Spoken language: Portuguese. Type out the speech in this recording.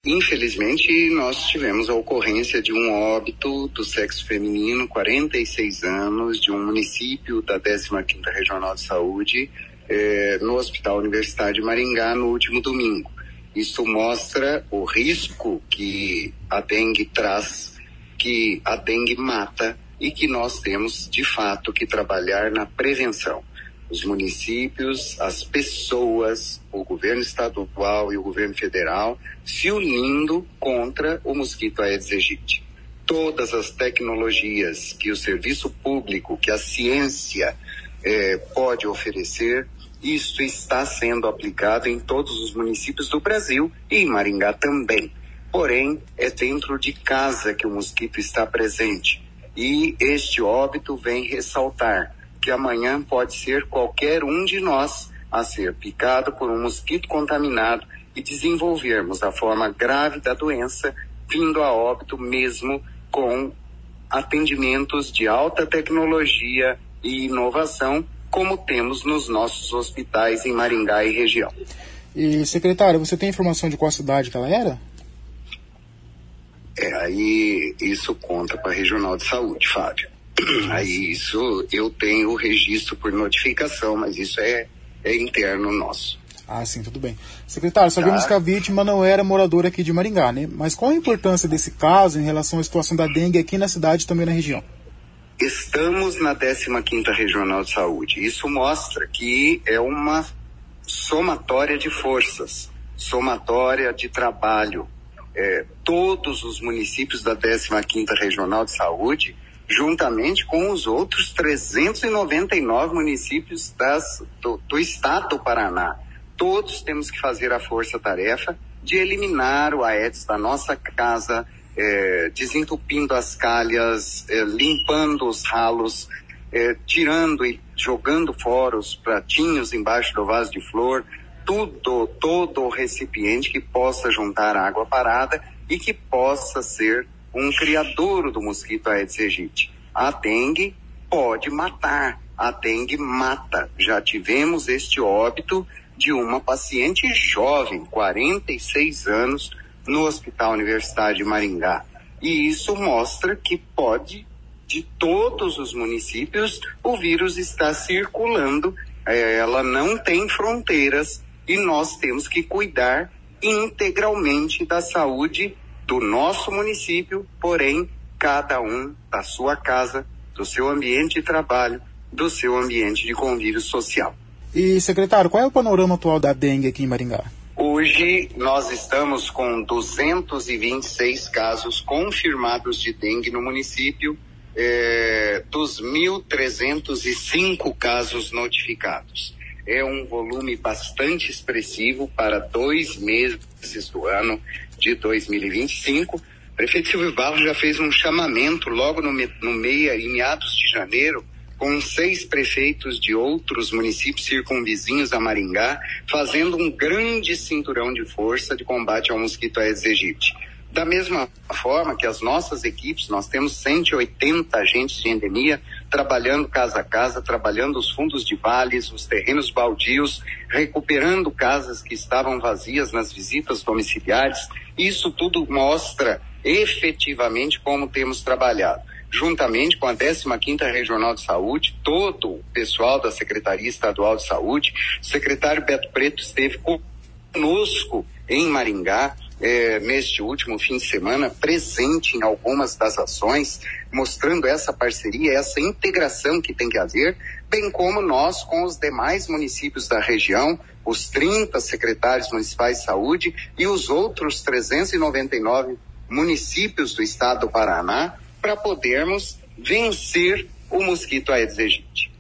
Infelizmente, nós tivemos a ocorrência de um óbito do sexo feminino, 46 anos, de um município da 15ª Regional de Saúde, no Hospital Universitário de Maringá, no último domingo. Isso mostra o risco que a dengue traz, que a dengue mata e que nós temos, de fato, que trabalhar na prevenção. Os municípios, as pessoas, o governo estadual e o governo federal se unindo contra o mosquito Aedes aegypti. Todas as tecnologias que o serviço público, que a ciência pode oferecer, isso está sendo aplicado em todos os municípios do Brasil e em Maringá também. Porém, é dentro de casa que o mosquito está presente. E este óbito vem ressaltar que amanhã pode ser qualquer um de nós a ser picado por um mosquito contaminado e desenvolvermos a forma grave da doença, vindo a óbito mesmo com atendimentos de alta tecnologia e inovação, como temos nos nossos hospitais em Maringá e região. E, secretário, você tem informação de qual cidade que ela era? Aí isso conta para a Regional de Saúde, Fábio. Aí isso eu tenho o registro por notificação, mas isso é interno nosso. Ah, sim, tudo bem. Secretário, sabemos que a vítima não era moradora aqui de Maringá, né? Mas qual a importância desse caso em relação à situação da dengue aqui na cidade e também na região? Estamos na 15ª Regional de Saúde. Isso mostra que é uma somatória de forças, somatória de trabalho. Todos os municípios da 15ª Regional de Saúde, juntamente com os outros 399 municípios do estado do Paraná. Todos temos que fazer a força-tarefa de eliminar o Aedes da nossa casa, desentupindo as calhas, limpando os ralos, tirando e jogando fora os pratinhos embaixo do vaso de flor, todo o recipiente que possa juntar água parada e que possa ser um criadouro do mosquito Aedes aegypti. A dengue pode matar, a dengue mata. Já tivemos este óbito de uma paciente jovem, 46 anos, no Hospital Universitário de Maringá. E isso mostra que pode, de todos os municípios, o vírus está circulando, ela não tem fronteiras e nós temos que cuidar integralmente da saúde do nosso município, porém, cada um da sua casa, do seu ambiente de trabalho, do seu ambiente de convívio social. E, secretário, qual é o panorama atual da dengue aqui em Maringá? Hoje nós estamos com 226 casos confirmados de dengue no município, dos 1.305 casos notificados. É um volume bastante expressivo para 2 meses do ano de 2025. O prefeito Silvio Barros já fez um chamamento logo em meados de janeiro, com 6 prefeitos de outros municípios circunvizinhos a Maringá, fazendo um grande cinturão de força de combate ao mosquito Aedes aegypti. Da mesma forma que as nossas equipes, nós temos 180 agentes de endemia trabalhando casa a casa, trabalhando os fundos de vales, os terrenos baldios, recuperando casas que estavam vazias nas visitas domiciliares. Isso tudo mostra efetivamente como temos trabalhado. Juntamente com a 15ª Regional de Saúde, todo o pessoal da Secretaria Estadual de Saúde, o secretário Beto Preto esteve conosco em Maringá, neste último fim de semana, presente em algumas das ações, mostrando essa parceria, essa integração que tem que haver, bem como nós com os demais municípios da região, os 30 secretários municipais de saúde e os outros 399 municípios do estado do Paraná, para podermos vencer o mosquito Aedes aegypti.